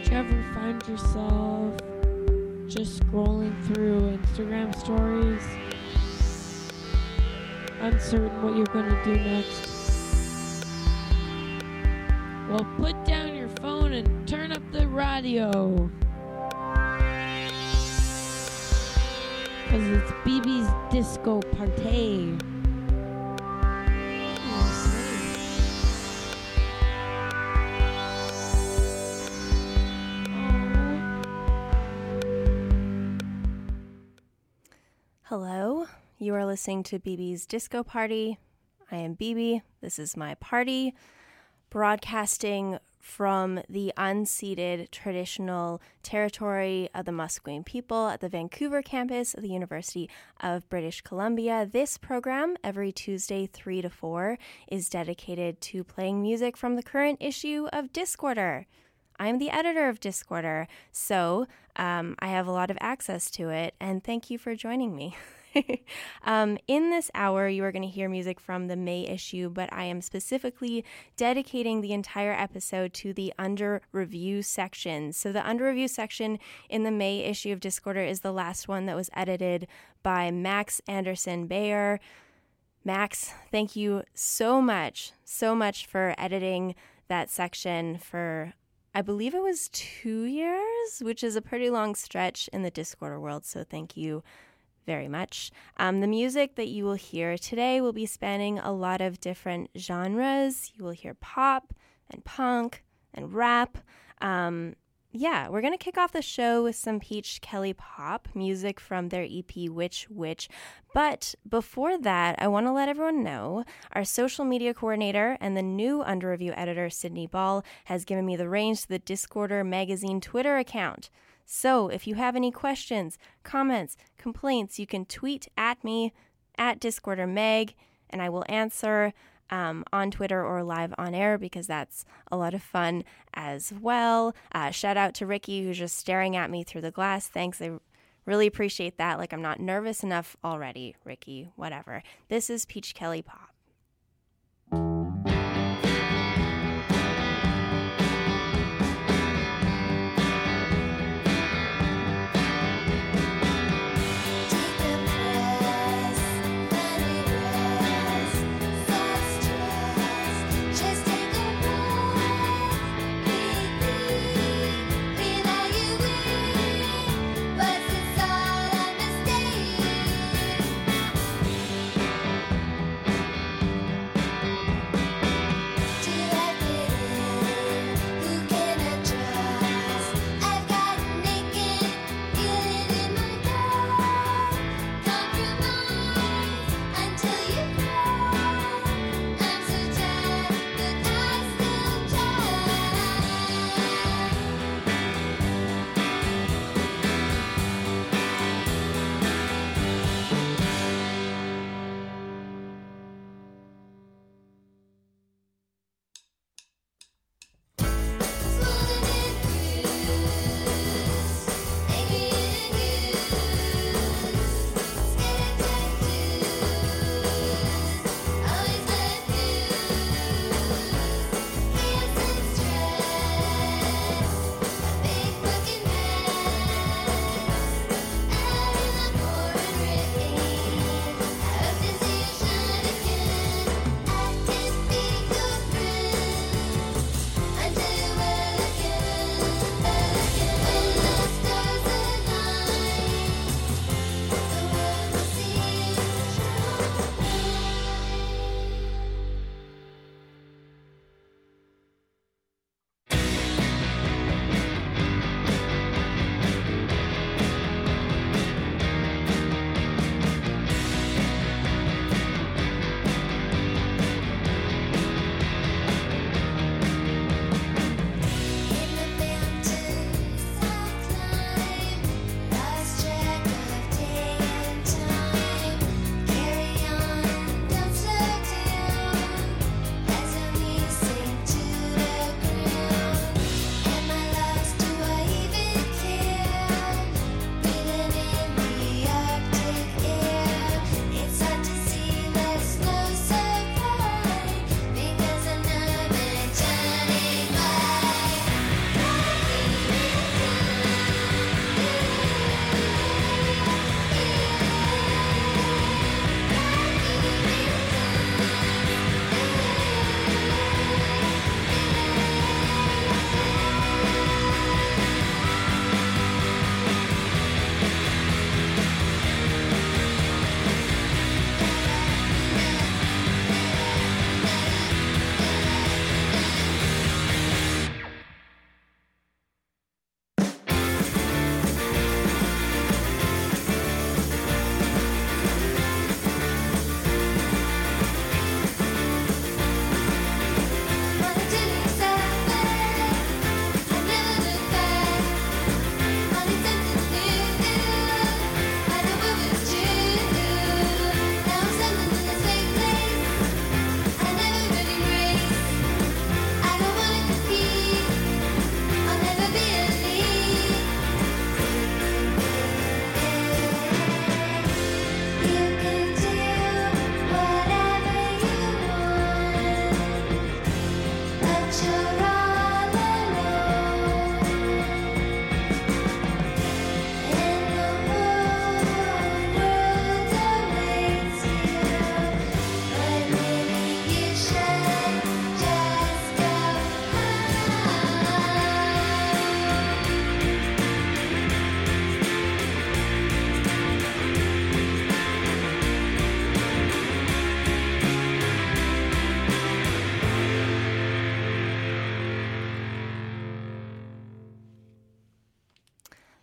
you ever find yourself just scrolling through Instagram stories, uncertain what you're gonna do next? Well, put down your phone and turn up the radio, cause it's BB's Disco Party. Hello, you are listening to BB's Disco Party. I am BB. This is my party, broadcasting from the unceded traditional territory of the Musqueam people at the Vancouver campus of the University of British Columbia. This program, every Tuesday 3 to 4, is dedicated to playing music from the current issue of Discorder. I'm the editor of Discorder, so I have a lot of access to it, and thank you for joining me. In this hour, you are going to hear music from the May issue, but I am specifically dedicating the entire episode to the under review section. So the under review section in the May issue of Discorder is the last one that was edited by Max Anderson Bayer. Max, thank you so much for editing that section for, I believe it was 2 years, which is a pretty long stretch in the Discorder world, so thank you very much. The music that you will hear today will be spanning a lot of different genres. You will hear pop and punk and rap. We're going to kick off the show with some Peach Kelly Pop music from their EP Witch Witch. But before that, I want to let everyone know our social media coordinator and the new Under Review editor, Sydney Ball, has given me the reins to the Discorder magazine Twitter account. So if you have any questions, comments, complaints, you can tweet at me at DiscorderMag, and I will answer on Twitter or live on air, because that's a lot of fun as well. Shout out to Ricky, who's just staring at me through the glass. Thanks. I really appreciate that. Like, I'm not nervous enough already, Ricky. Whatever. This is Peach Kelly Pop.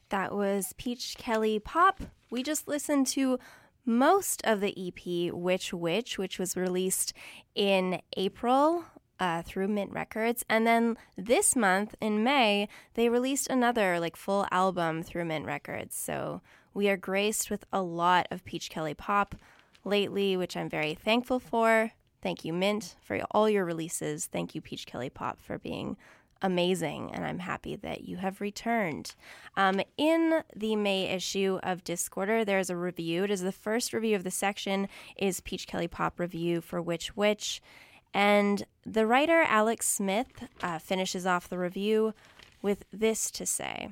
That was Peach Kelly Pop. We just listened to most of the EP, which was released in April through Mint Records. And then this month, in May, they released another full album through Mint Records. So we are graced with a lot of Peach Kelly Pop lately, which I'm very thankful for. Thank you, Mint, for all your releases. Thank you, Peach Kelly Pop, for being amazing, and I'm happy that you have returned. In the May issue of Discorder, there's a review. It is the first review of the section, is Peach Kelly Pop review for Which, and the writer Alex Smith finishes off the review with this to say.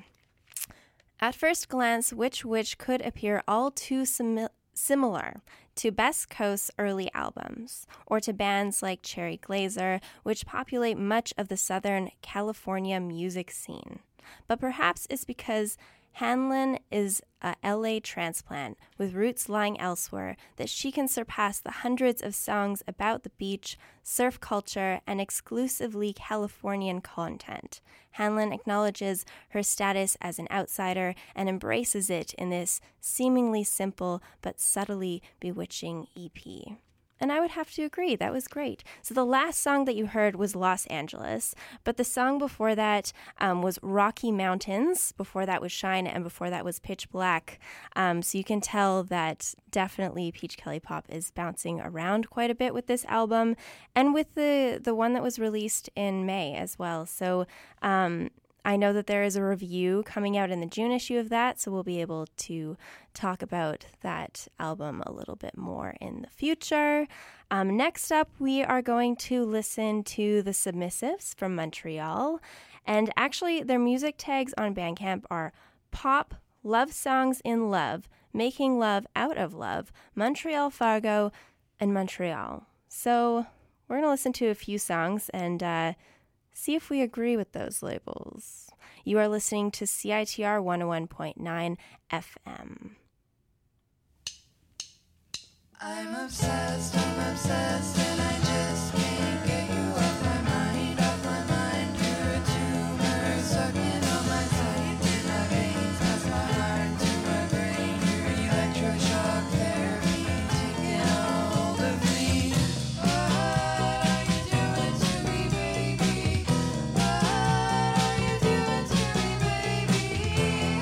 At first glance, Which could appear all too similar to Best Coast's early albums, or to bands like Cherry Glazerr, which populate much of the Southern California music scene. But perhaps it's because Hanlon is a LA transplant with roots lying elsewhere that she can surpass the hundreds of songs about the beach, surf culture, and exclusively Californian content. Hanlon acknowledges her status as an outsider and embraces it in this seemingly simple but subtly bewitching EP. And I would have to agree, that was great. So the last song that you heard was Los Angeles, but the song before that was Rocky Mountains, before that was Shine, and before that was Pitch Black. So you can tell that definitely Peach Kelly Pop is bouncing around quite a bit with this album, and with the one that was released in May as well. So I know that there is a review coming out in the June issue of that, so we'll be able to talk about that album a little bit more in the future. Next up, we are going to listen to The Submissives from Montreal. And actually, their music tags on Bandcamp are Pop, Love Songs in Love, Making Love Out of Love, Montreal Fargo, and Montreal. So we're going to listen to a few songs and see if we agree with those labels. You are listening to CITR 101.9 FM. I'm obsessed, and I just can't get you off my mind. You're a tumor, sucking on my sight, through my veins, past my heart, to my brain. You're electroshock therapy, taking a hold of me. What are you doing to me, baby? What are you doing to me, baby?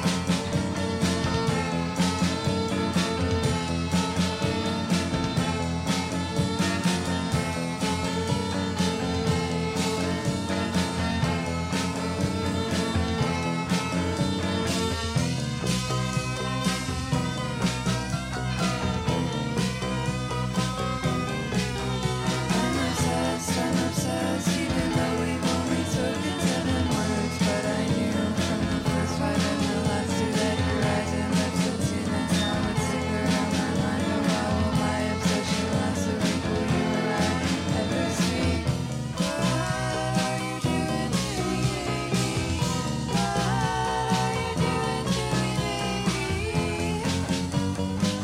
I'm obsessed, even though we've only spoken 7 words. But I knew from the first 5 and the last 2 that your eyes and lips would see that sound would stick around my mind. Oh, how will my obsession last a week? Will you and I ever speak? What are you doing to me, baby? What are you doing to me, baby?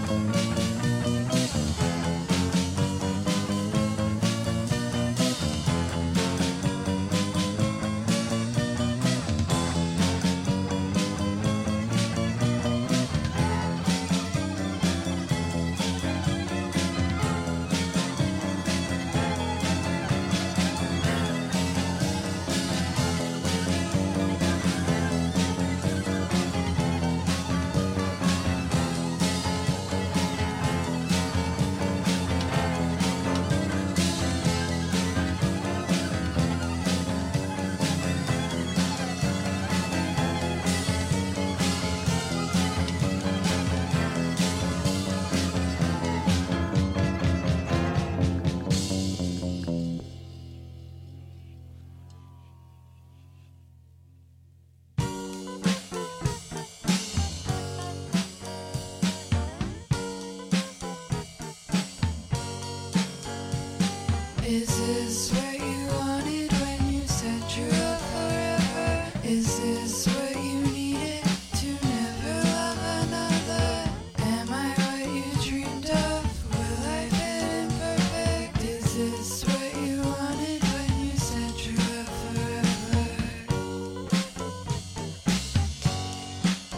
Is this what you wanted when you said you're up forever? Is this what you needed to never love another? Am I what you dreamed of? Will I fit imperfect? Is this what you wanted when you said you're up forever?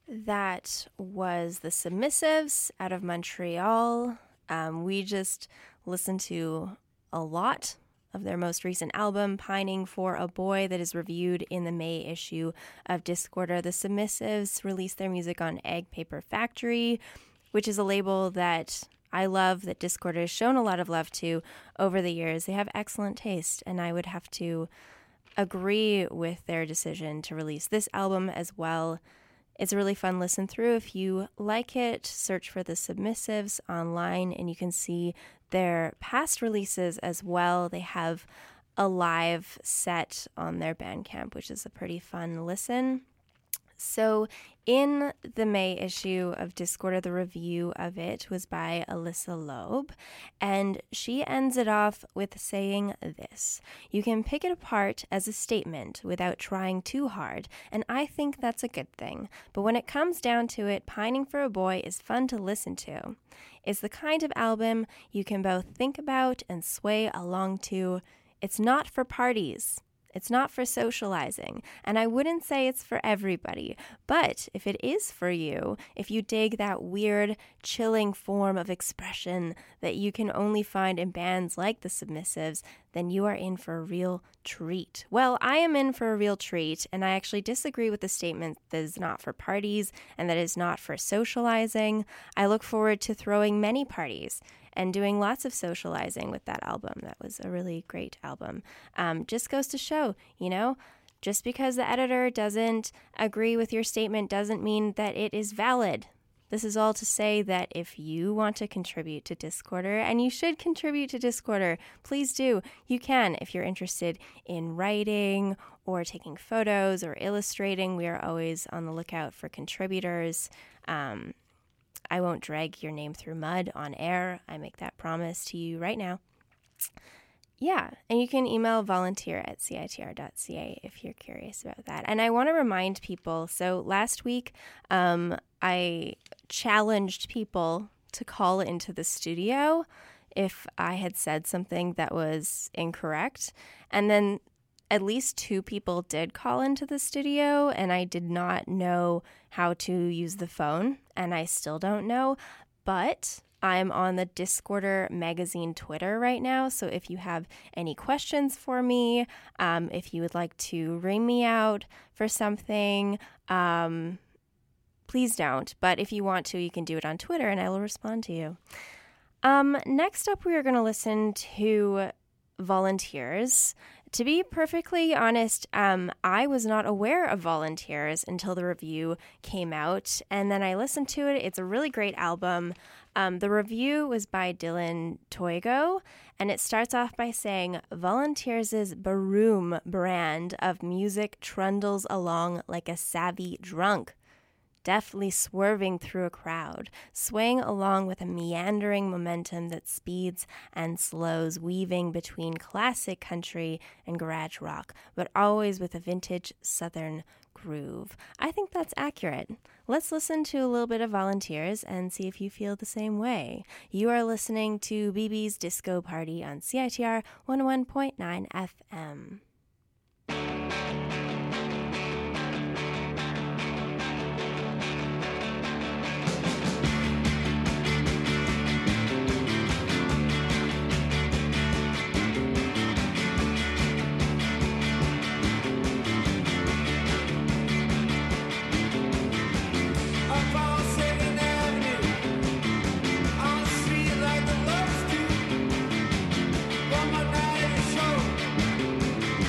That was the Submissives out of Montreal. We just listened to a lot of their most recent album, Pining for a Boy, that is reviewed in the May issue of Discorder. The Submissives released their music on Egg Paper Factory, which is a label that I love, that Discorder has shown a lot of love to over the years. They have excellent taste, and I would have to agree with their decision to release this album as well. It's a really fun listen through. If you like it, search for the Submissives online and you can see their past releases as well. They have a live set on their Bandcamp, which is a pretty fun listen. So in the May issue of Discorder, the review of it was by Alyssa Loeb, and she ends it off with saying this: "You can pick it apart as a statement without trying too hard, and I think that's a good thing. But when it comes down to it, Pining for a Boy is fun to listen to. It's the kind of album you can both think about and sway along to. It's not for parties. It's not for socializing, and I wouldn't say it's for everybody, but if it is for you, if you dig that weird, chilling form of expression that you can only find in bands like the Submissives, then you are in for a real treat." Well, I am in for a real treat, and I actually disagree with the statement that is not for parties and that is not for socializing. I look forward to throwing many parties and doing lots of socializing with that album. That was a really great album. Just goes to show, just because the editor doesn't agree with your statement doesn't mean that it is valid. This is all to say that if you want to contribute to Discorder, and you should contribute to Discorder, please do. You can if you're interested in writing or taking photos or illustrating. We are always on the lookout for contributors. I won't drag your name through mud on air. I make that promise to you right now. Yeah, and you can email volunteer@citr.ca if you're curious about that. And I want to remind people, so last week I challenged people to call into the studio if I had said something that was incorrect. And then at least 2 people did call into the studio, and I did not know how to use the phone, and I still don't know. But I'm on the Discorder magazine Twitter right now, so if you have any questions for me, if you would like to ring me out for something, please don't. But if you want to, you can do it on Twitter, and I will respond to you. Next up, we are going to listen to Volunteers. To be perfectly honest, I was not aware of Volunteers until the review came out, and then I listened to it. It's a really great album. The review was by Dylan Toigo, and it starts off by saying, "Volunteers' Baroom brand of music trundles along like a savvy drunk, deftly swerving through a crowd, swaying along with a meandering momentum that speeds and slows, weaving between classic country and garage rock, but always with a vintage southern groove." I think that's accurate. Let's listen to a little bit of Volunteers and see if you feel the same way. You are listening to BB's Disco Party on CITR 101.9 FM. One more night at the show.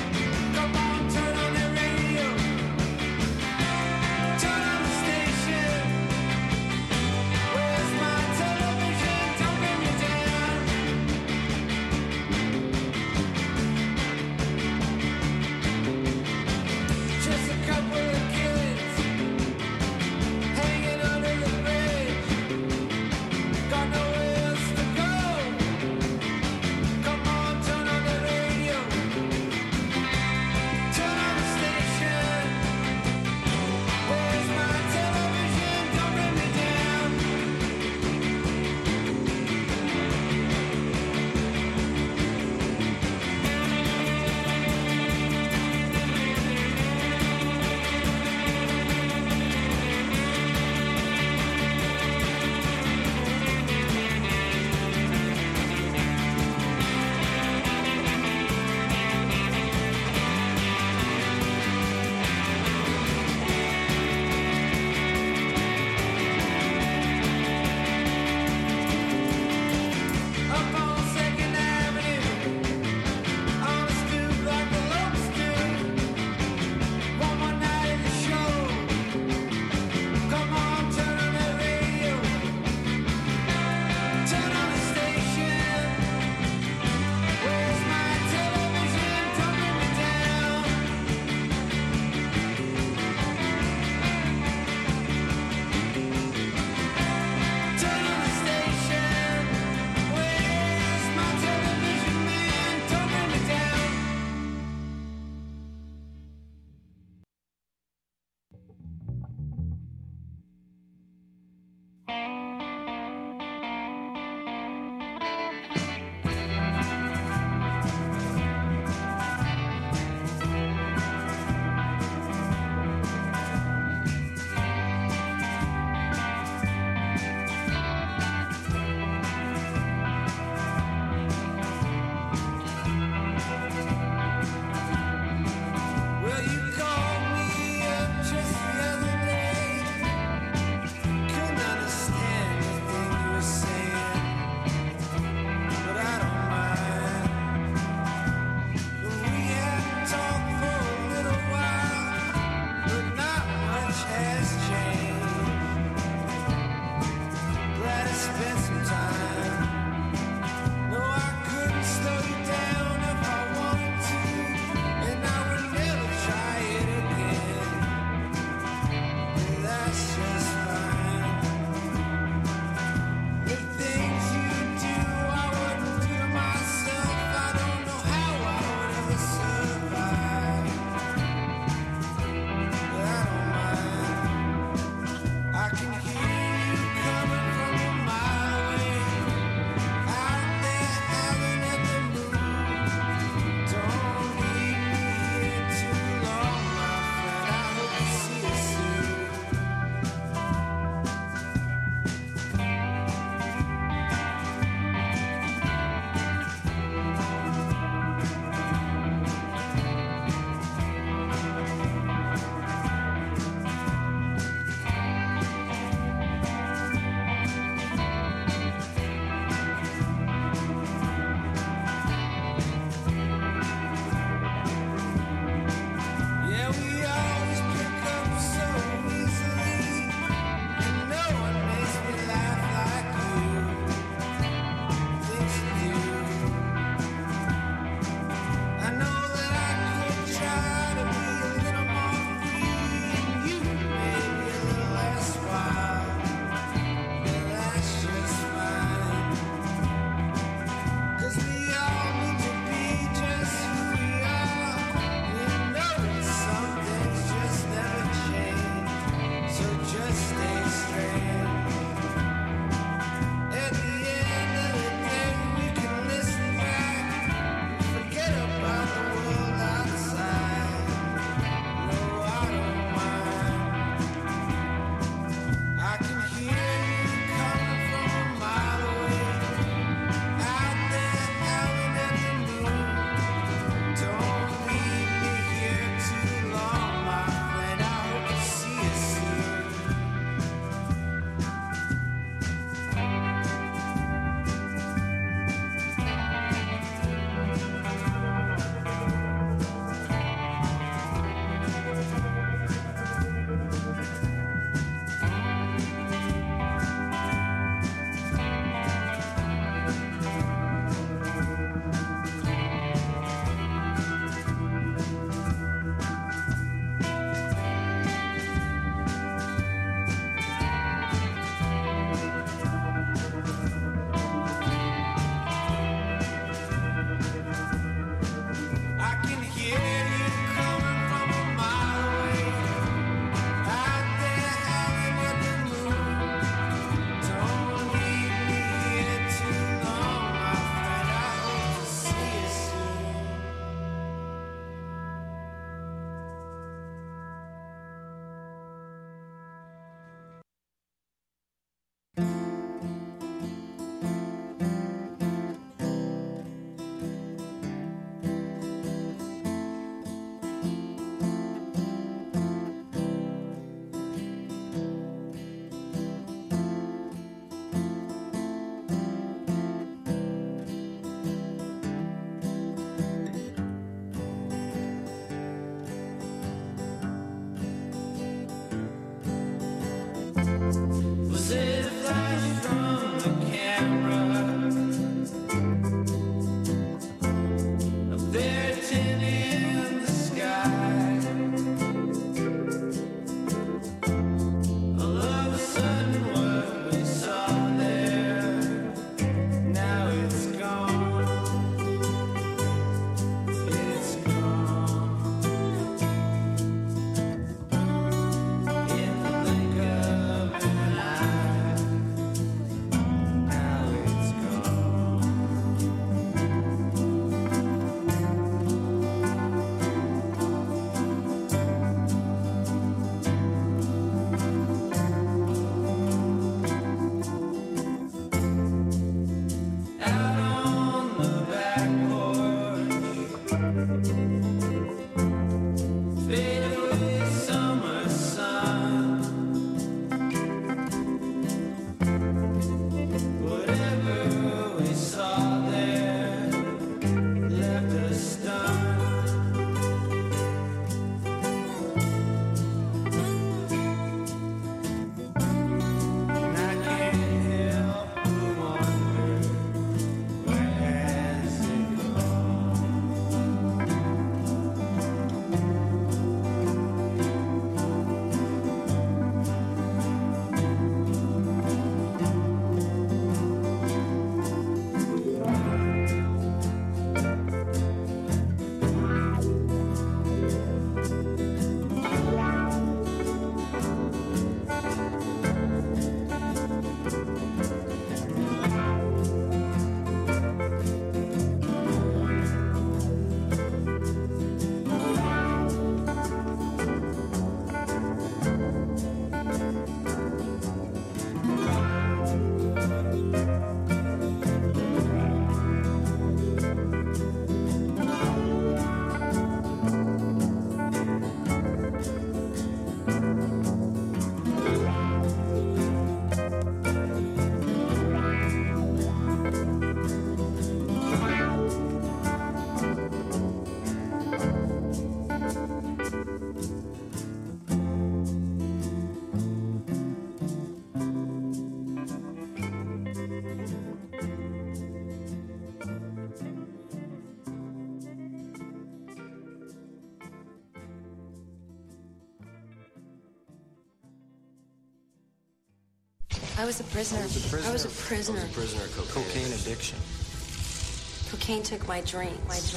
I was a prisoner. I was a prisoner. of cocaine addiction. Cocaine took my drink.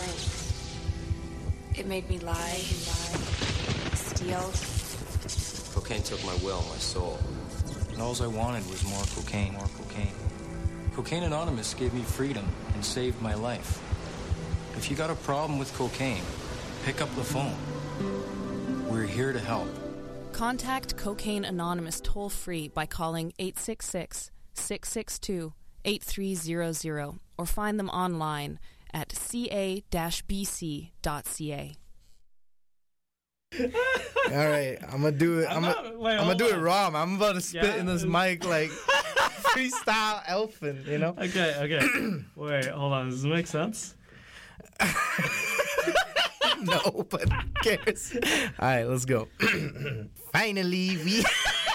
It made me lie, steal. Cocaine took my will, my soul. And all I wanted was more cocaine. Cocaine Anonymous gave me freedom and saved my life. If you got a problem with cocaine, pick up the phone. We're here to help. Contact Cocaine Anonymous toll-free by calling 866-662-8300 or find them online at ca-bc.ca. All right, I'm gonna do it. I'm gonna do it raw. I'm about to spit in this mic like freestyle elfin, you know? Okay. Wait, hold on. Does it make sense? No, but who cares? All right, let's go. Finally, we...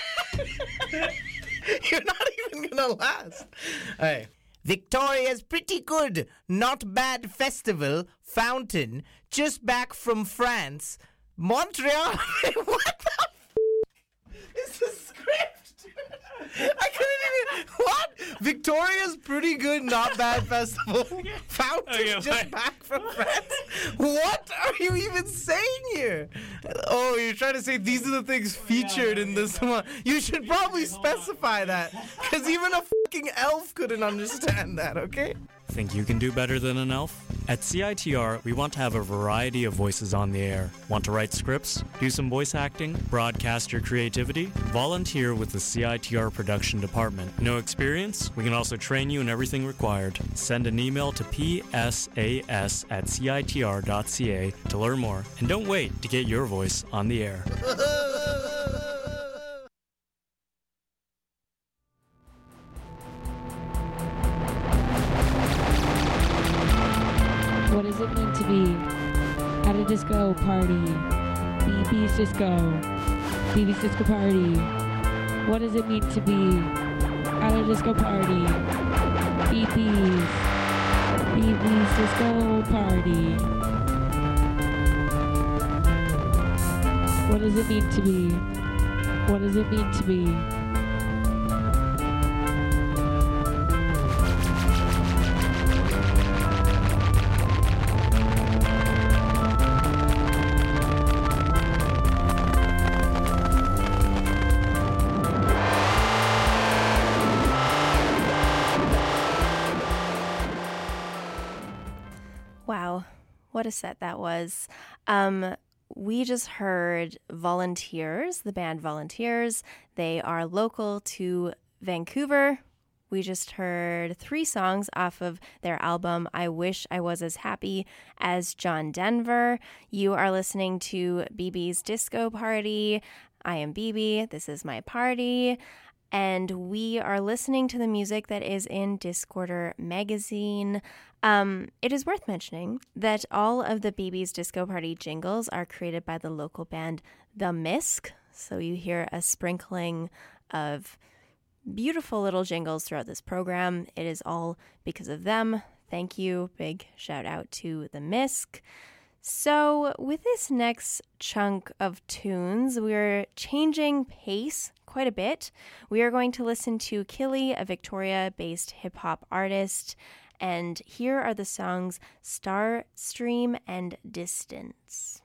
You're not even gonna last. All right. Victoria's pretty good, not bad festival, fountain, just back from France. Montreal. What the is the script? I couldn't even. What? Victoria's pretty good, not bad festival. Fountain just back from France. What are you even saying here? Oh, you're trying to say these are the things featured in this one. You should probably specify that, because even a fucking elf couldn't understand that, okay? Think you can do better than an elf? At CITR, we want to have a variety of voices on the air. Want to write scripts? Do some voice acting? Broadcast your creativity? Volunteer with the CITR production department. No experience? We can also train you in everything required. Send an email to psas@citr.ca to learn more. And don't wait to get your voice on the air. What does it mean to be at a disco party? BB's disco party. What does it mean to be at a disco party? BB's disco party. What does it mean to be? What does it mean to be? Wow, what a set that was. We just heard Volunteers, the band Volunteers. They are local to Vancouver. We just heard 3 songs off of their album, I Wish I Was As Happy as John Denver. You are listening to BB's Disco Party. I am BB. This is my party. And we are listening to the music that is in Discorder magazine. It is worth mentioning that all of the BB's Disco Party jingles are created by the local band The Misc. So you hear a sprinkling of beautiful little jingles throughout this program. It is all because of them. Thank you. Big shout out to The Misc. So with this next chunk of tunes, we're changing pace quite a bit. We are going to listen to Killy, a Victoria-based hip-hop artist, and here are the songs Starstream and Distance.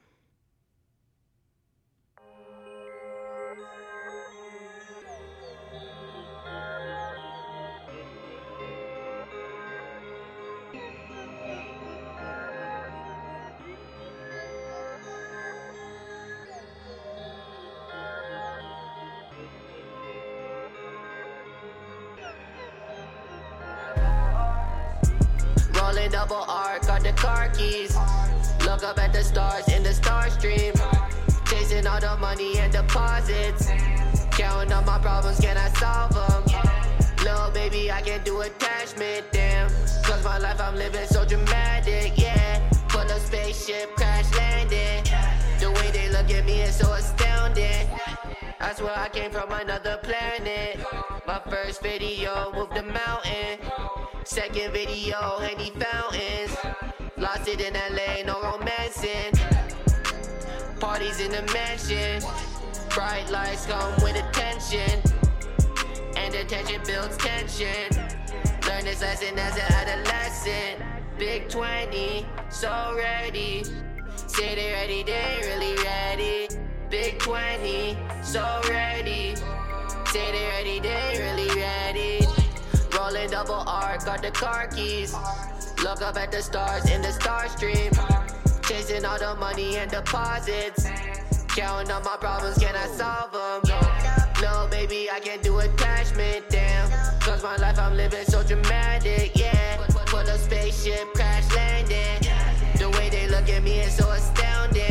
Rolling double R, got the car keys. Look up at the stars in the Starstream. Chasing all the money and deposits. Counting up my problems, can I solve them? Little baby, I can do attachment, damn. Cause my life I'm living so dramatic, yeah. Full of spaceship, crash landing. The way they look at me is so astounding. I swear I came from another planet. My first video moved the mountain. Second video, Henny Fountains. Lost it in LA, no romancing. Parties in the mansion. Bright lights come with attention. And the attention builds tension. Learn this lesson as an adolescent. Big 20, so ready. Say they ready, they ain't really ready. Big 20, so ready. Say they ready, they ain't really ready. Rolling double R, got the car keys. Look up at the stars in the star stream. Chasing all the money and deposits. Counting on my problems, can I solve them? No, baby, I can't do attachment, damn. Cause my life I'm living so dramatic, yeah. Put a spaceship crash landing. The way they look at me is so astounding.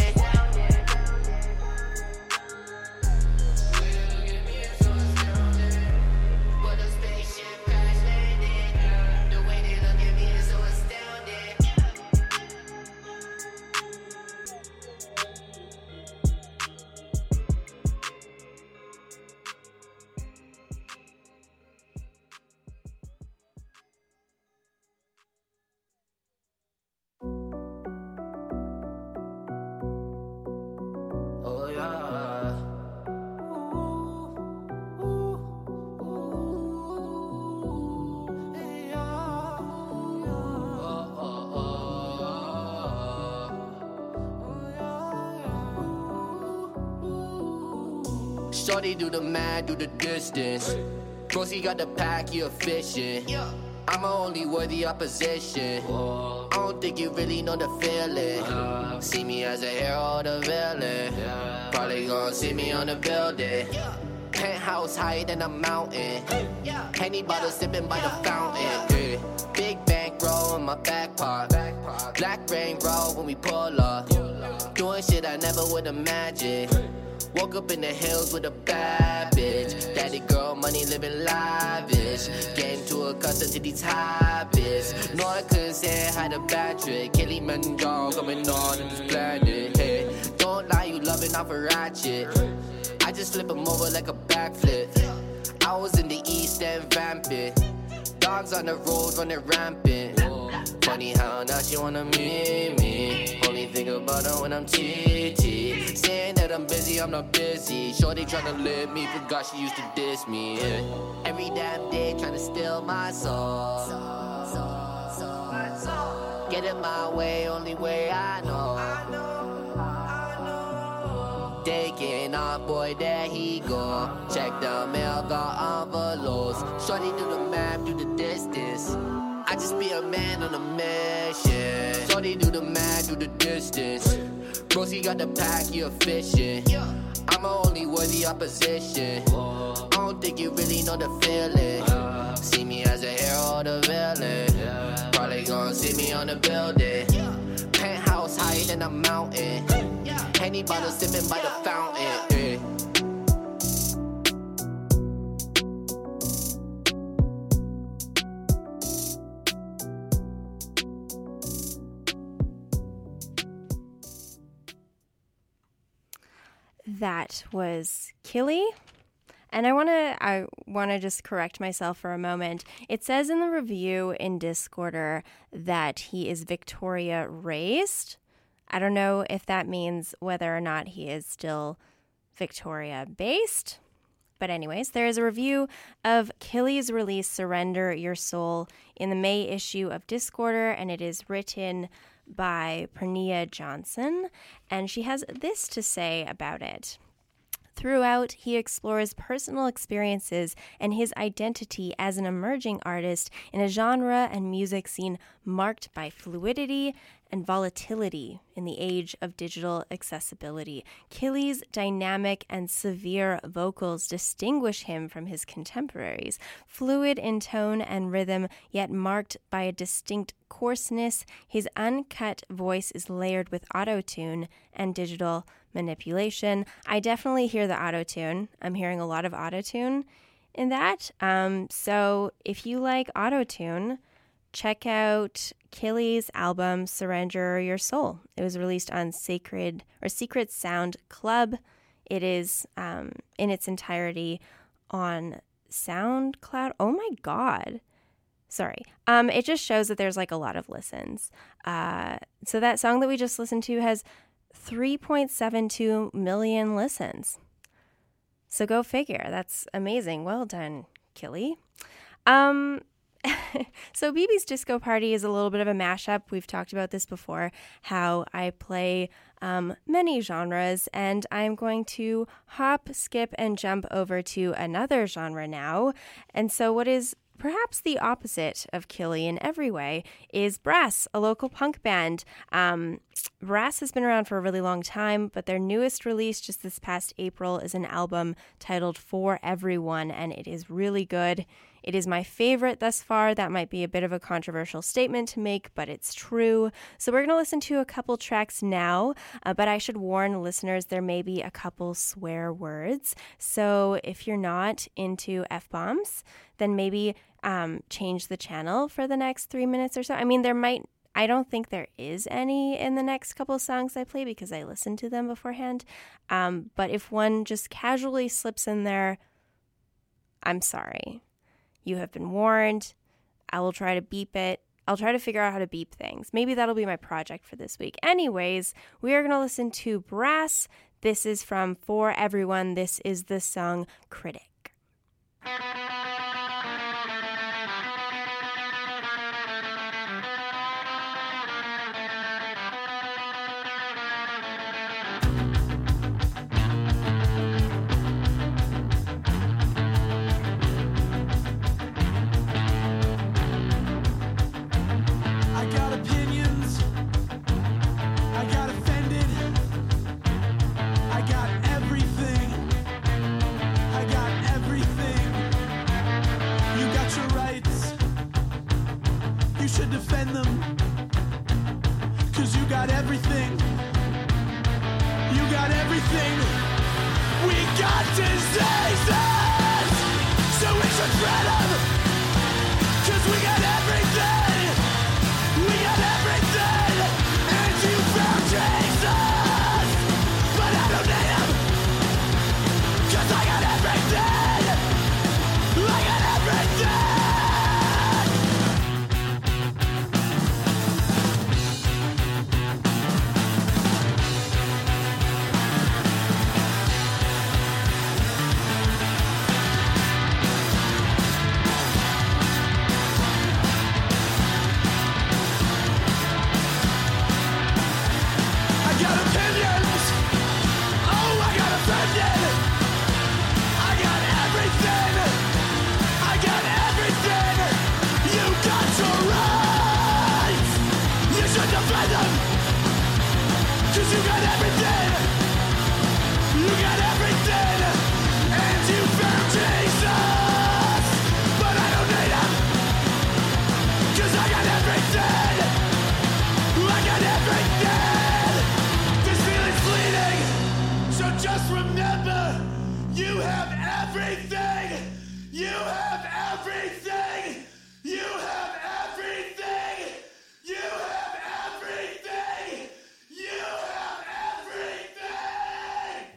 Shorty do the math, do the distance. Broski got the pack, he efficient. I'm only worthy opposition. I don't think you really know the feeling. See me as a hero or the villain. Probably gonna see me on the building. Penthouse higher than a mountain. Henny bottle sipping by the fountain. Big bankroll in my back part. Black rain roll when we pull up. Doing shit I never would imagine. Woke up in the hills with a bad bitch. Daddy girl, money living lavish. Getting too accustomed to these habits. No, I couldn't say I had a bad trick. Kilimanjaro coming on in this planet. Hey, don't lie, you loving off a ratchet. I just flip him over like a backflip. I was in the East End vamping. Dogs on the road running rampant. Funny how now she wanna meet me. Only think about her when I'm cheating. Saying that I'm busy, I'm not busy. Shorty tryna live me, forgot she used to diss me. Yeah. Every damn day tryna steal my soul. Get in my way, only way I know. Taking off, boy, there he go. Check the mail, got envelopes. Shorty do the math, do the distance. I just be a man on a mission. Shorty do the math, do the distance. Broski got the pack, he efficient. I'm only worthy opposition. I don't think you really know the feeling. See me as a hero or the villain. Probably gonna see me on the building. Penthouse higher than a mountain. Henny bottle sipping by the fountain. That was Killy. And I want to just correct myself for a moment. It says in the review in Discorder that he is Victoria raised. I don't know if that means whether or not he is still Victoria based. But anyways, there is a review of Killy's release Surrender Your Soul in the May issue of Discorder, and it is written by Pernia Johnson, and she has this to say about it. Throughout, he explores personal experiences and his identity as an emerging artist in a genre and music scene marked by fluidity and volatility in the age of digital accessibility. Killy's dynamic and severe vocals distinguish him from his contemporaries. Fluid in tone and rhythm, yet marked by a distinct coarseness, his uncut voice is layered with auto-tune and digital manipulation. I definitely hear the auto-tune. I'm hearing a lot of auto-tune in that. So if you like auto-tune, check out Killy's album Surrender Your Soul. It was released on Secret Sound Club. It is in its entirety on SoundCloud. Oh my God. Sorry. It just shows that there's like a lot of listens. So that song that we just listened to has 3.72 million listens. So go figure. That's amazing. Well done, Killy. So BB's Disco Party is a little bit of a mashup. We've talked about this before, how I play many genres, and I'm going to hop, skip, and jump over to another genre now. And so what is perhaps the opposite of Killy in every way is Brass, a local punk band. Brass has been around for a really long time, but their newest release just this past April is an album titled For Everyone, and it is really good. It is my favorite thus far. That might be a bit of a controversial statement to make, but it's true. So we're going to listen to a couple tracks now, but I should warn listeners there may be a couple swear words. So if you're not into F-bombs, then maybe change the channel for the next 3 minutes or so. I mean, I don't think there is any in the next couple songs I play because I listened to them beforehand. But if one just casually slips in there, I'm sorry. You have been warned. I will try to beep it. I'll try to figure out how to beep things. Maybe that'll be my project for this week. Anyways, we are going to listen to Brass. This is from For Everyone. This is the song Critic. Defend them, 'cause you got everything. You got everything. We got diseases, so we should spread them, 'cause we got everything. We got everything, and you found Jesus, but I don't need him, 'cause I got everything. I got everything. You got everything, you got everything, and you found Jesus, but I don't need him, 'cause I got everything, I got everything. This feeling's fleeting, so just remember, you have everything, you have everything, you have everything, you have everything, you have everything!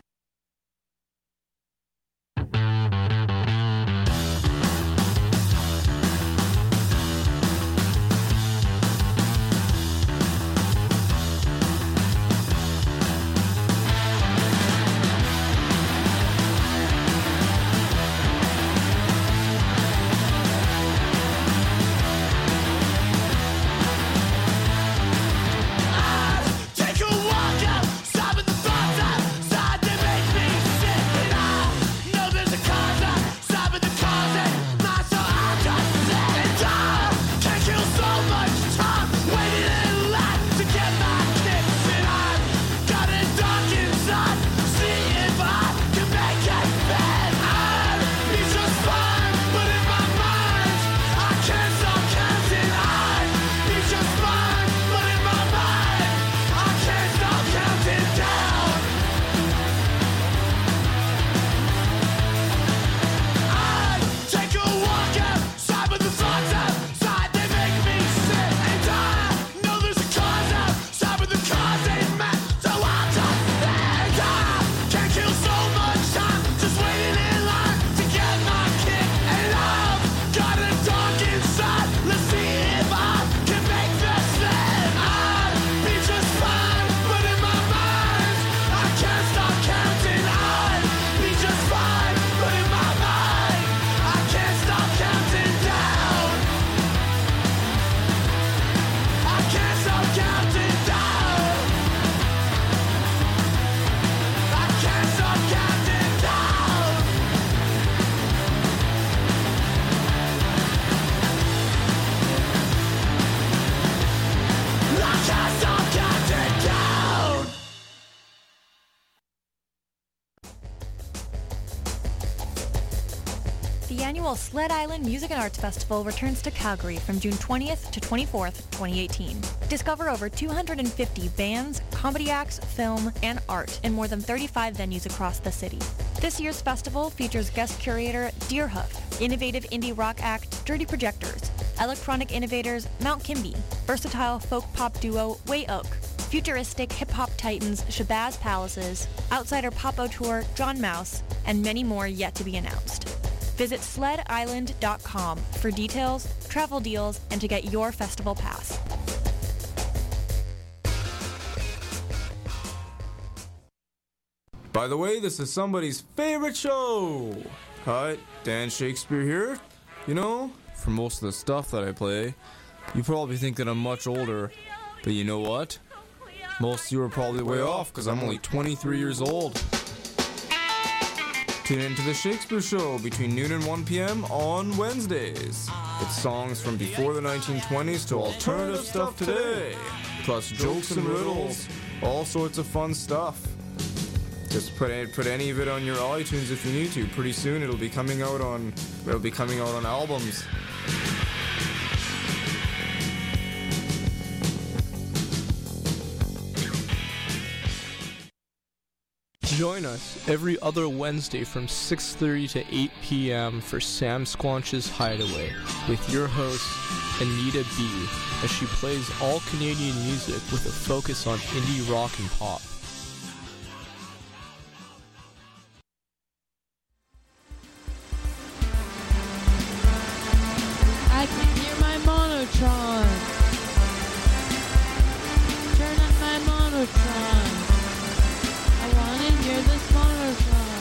The annual Sled Island Music and Arts Festival returns to Calgary from June 20th to 24th, 2018. Discover over 250 bands, comedy acts, film, and art in more than 35 venues across the city. This year's festival features guest curator Deerhoof, innovative indie rock act Dirty Projectors, electronic innovators Mount Kimby, versatile folk pop duo Way Oak, futuristic hip-hop titans Shabazz Palaces, outsider pop auteur John Mouse, and many more yet to be announced. Visit sledisland.com for details, travel deals, and to get your festival pass. By the way, this is somebody's favorite show. Hi, Dan Shakespeare here. You know, for most of the stuff that I play, you probably think that I'm much older, but you know what? Most of you are probably way off because I'm only 23 years old. Tune in to The Shakespeare Show between noon and 1 p.m. on Wednesdays. It's songs from before the 1920s to alternative stuff today, plus jokes and riddles, all sorts of fun stuff. Just put any of it on your iTunes if you need to. Pretty soon it'll be coming out on albums. Join us every other Wednesday from 6:30 to 8 p.m. for Sam Squanch's Hideaway with your host, Anita B, as she plays all Canadian music with a focus on indie rock and pop. I can hear my monotron. Turn on my monotron. I want to hear this monotron.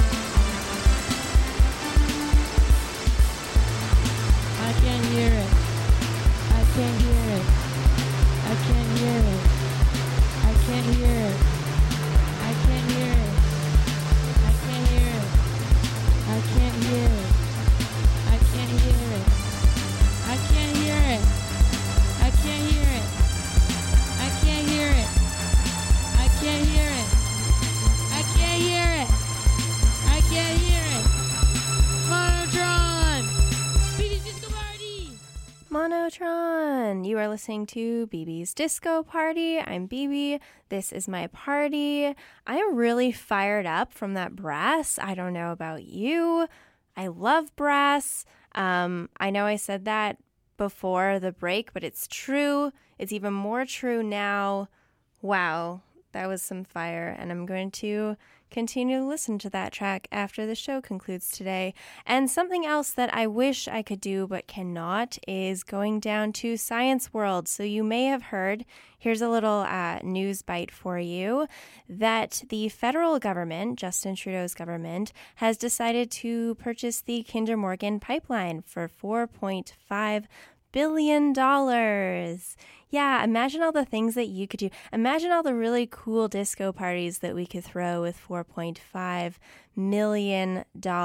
I can't hear it. I can't hear it. I can't hear it. I can't hear it. I can't hear it. I can't hear it. I can't hear it. I can't hear it. I can't hear it. I can't hear it. I can't hear it. I can't hear it. I can't hear it. I can't hear it. Monotron! BB's Disco Party! Monotron! You are listening to BB's Disco Party. I'm BB. This is my party. I am really fired up from that brass. I don't know about you. I love brass. I know I said that before the break, but it's true. It's even more true now. Wow, that was some fire, and I'm going to continue to listen to that track after the show concludes today. And something else that I wish I could do but cannot is going down to Science World. So you may have heard, here's a little news bite for you, that the federal government, Justin Trudeau's government, has decided to purchase the Kinder Morgan pipeline for $4.5 billion. Yeah, imagine all the things that you could do. Imagine all the really cool disco parties that we could throw with $4.5 million.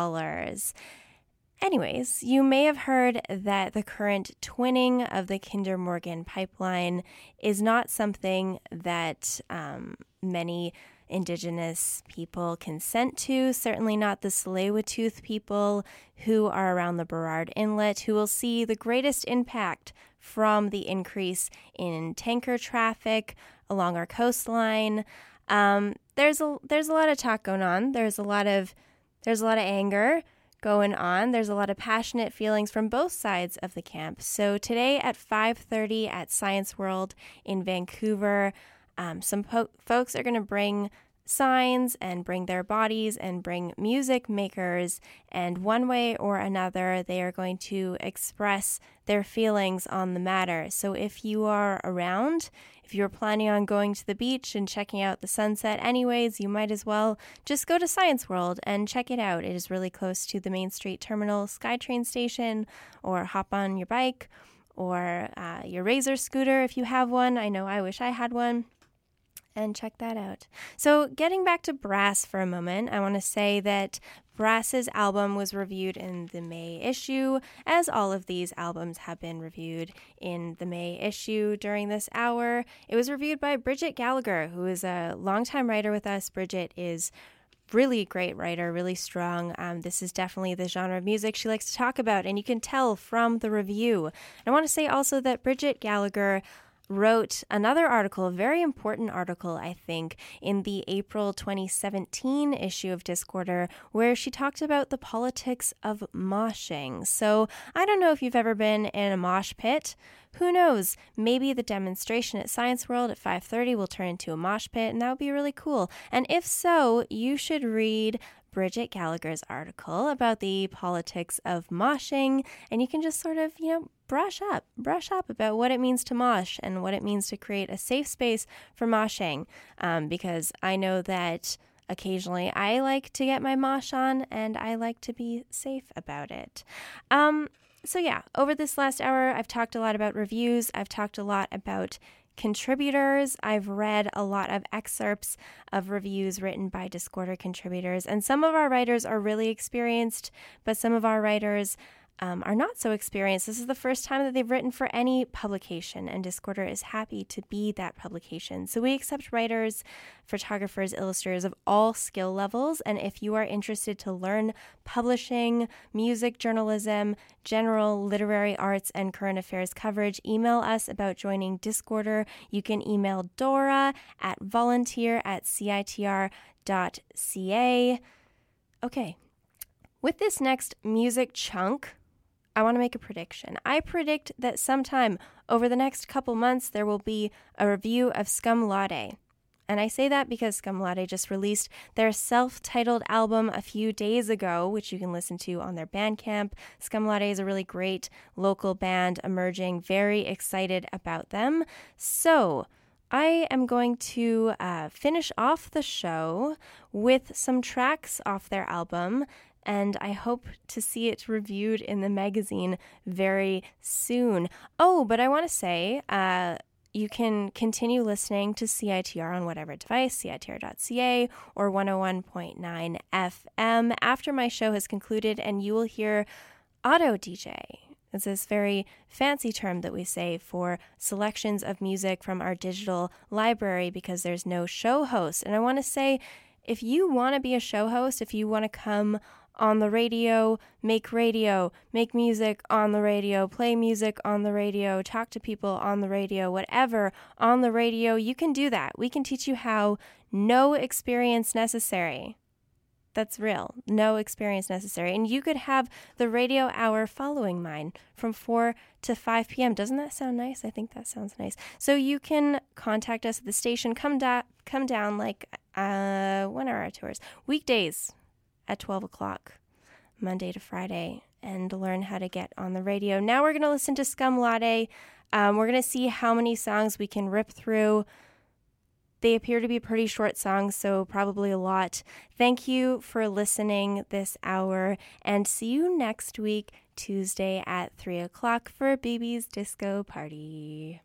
Anyways, you may have heard that the current twinning of the Kinder Morgan pipeline is not something that many Indigenous people consent to, certainly not the Tsleil-Waututh people who are around the Burrard Inlet, who will see the greatest impact from the increase in tanker traffic along our coastline. There's a lot of talk going on. There's a lot of anger going on. There's a lot of passionate feelings from both sides of the camp. So today at 5:30 at Science World in Vancouver, some folks are going to bring signs and bring their bodies and bring music makers, and one way or another they are going to express their feelings on the matter. So if you are around, if you're planning on going to the beach and checking out the sunset anyways, you might as well just go to Science World and check it out. It is really close to the Main Street Terminal SkyTrain station, or hop on your bike or your Razor scooter if you have one. I know I wish I had one. And check that out. So getting back to Brass for a moment, I want to say that Brass's album was reviewed in the May issue, as all of these albums have been reviewed in the May issue during this hour. It was reviewed by Bridget Gallagher, who is a longtime writer with us. Bridget is really great writer, really strong. This is definitely the genre of music she likes to talk about, and you can tell from the review. I want to say also that Bridget Gallagher wrote another article, a very important article, I think, in the April 2017 issue of Discorder, where she talked about the politics of moshing. So I don't know if you've ever been in a mosh pit. Who knows? Maybe the demonstration at Science World at 5:30 will turn into a mosh pit, and that would be really cool. And if so, you should read Bridget Gallagher's article about the politics of moshing, and you can just sort of, brush up about what it means to mosh and what it means to create a safe space for moshing, because I know that occasionally I like to get my mosh on, and I like to be safe about it. So yeah, over this last hour, I've talked a lot about reviews. I've talked a lot about contributors. I've read a lot of excerpts of reviews written by Discorder contributors, and some of our writers are really experienced, but some of our writers are not so experienced. This is the first time that they've written for any publication, and Discorder is happy to be that publication. So we accept writers, photographers, illustrators of all skill levels, and if you are interested to learn publishing, music journalism, general literary arts, and current affairs coverage, email us about joining Discorder. You can email Dora at volunteer@citr.ca. Okay, with this next music chunk, I want to make a prediction. I predict that sometime over the next couple months, there will be a review of Scum Laude. And I say that because Scum Laude just released their self-titled album a few days ago, which you can listen to on their Bandcamp. Scum Laude is a really great local band emerging. Very excited about them. So I am going to finish off the show with some tracks off their album, and I hope to see it reviewed in the magazine very soon. Oh, but I want to say you can continue listening to CITR on whatever device, CITR.ca or 101.9 FM after my show has concluded, and you will hear Auto DJ. It's this very fancy term that we say for selections of music from our digital library because there's no show host. And I want to say, if you want to be a show host, if you want to come on the radio, make music on the radio, play music on the radio, talk to people on the radio, whatever on the radio, you can do that. We can teach you how. No experience necessary. That's real. No experience necessary. And you could have the radio hour following mine from 4 to 5 p.m. Doesn't that sound nice? I think that sounds nice. So you can contact us at the station. Come down like, when are our tours? Weekdays at 12 o'clock, Monday to Friday, and learn how to get on the radio. Now we're going to listen to Scum Laude. We're going to see how many songs we can rip through. They appear to be pretty short songs, so probably a lot. Thank you for listening this hour, and see you next week, Tuesday at 3 o'clock for Baby's Disco Party.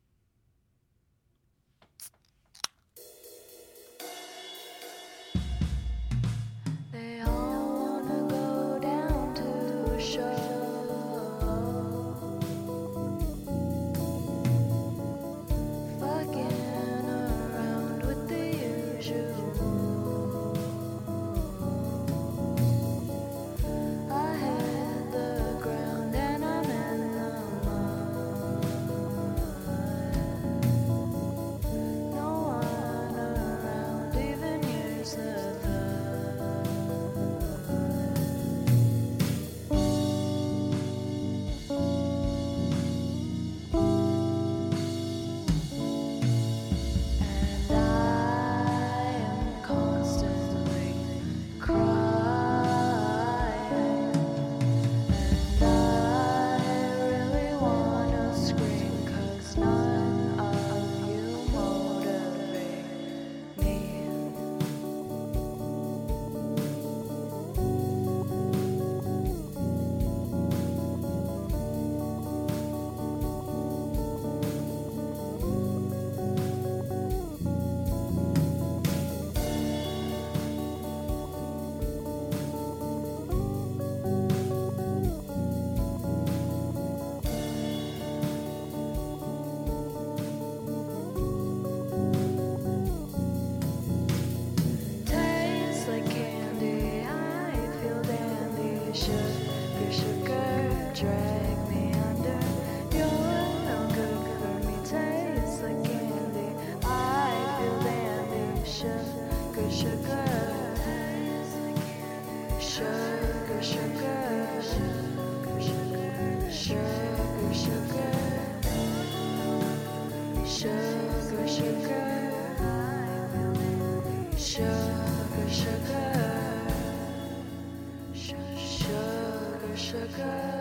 They all wanna go down to a show. Fucking around with the usual. I hit the ground and I'm in the mud. sugar, drag me under. You're no good for me, tastes like candy. I feel dandy, sugar, sugar. Sugar, sugar, sugar, sugar, sugar, sugar, sugar, sugar, sugar, sugar.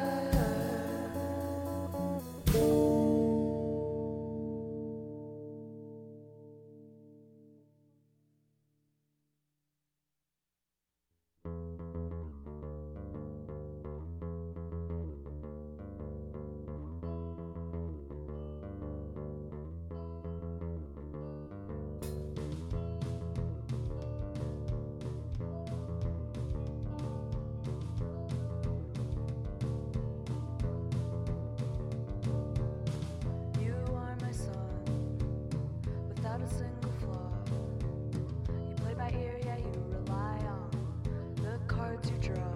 You are my son, without a single flaw. You play by ear, yeah, you rely on the cards you draw.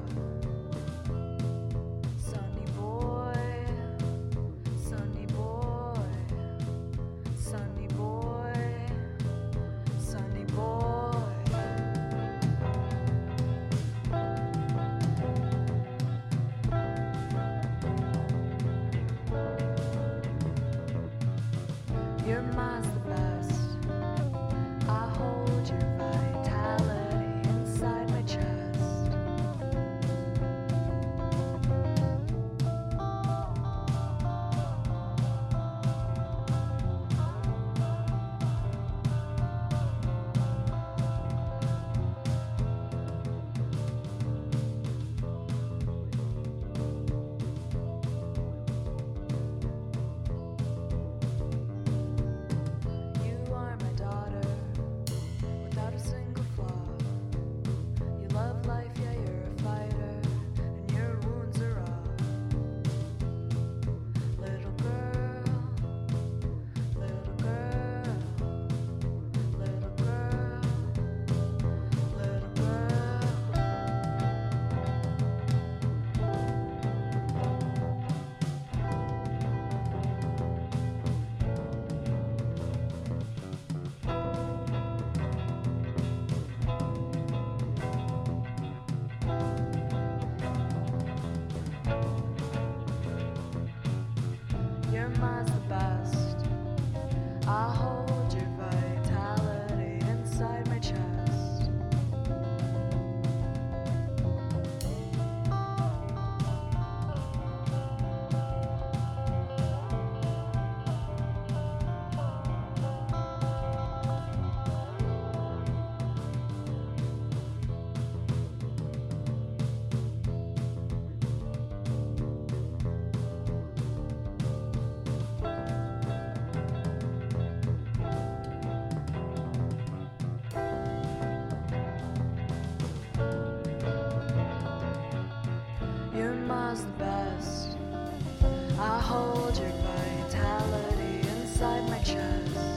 Sunny boy, sunny boy, sunny boy, sunny boy. Your mind's the best. I hold your vitality inside my chest. You are my daughter, without a single flaw. You love life, yeah, you're a fighter, and your wounds are raw. Little girl, little girl, little girl, little girl. Your mind's the best. I hold your vitality inside my chest. Your mind's the best. I hold your vitality inside my chest.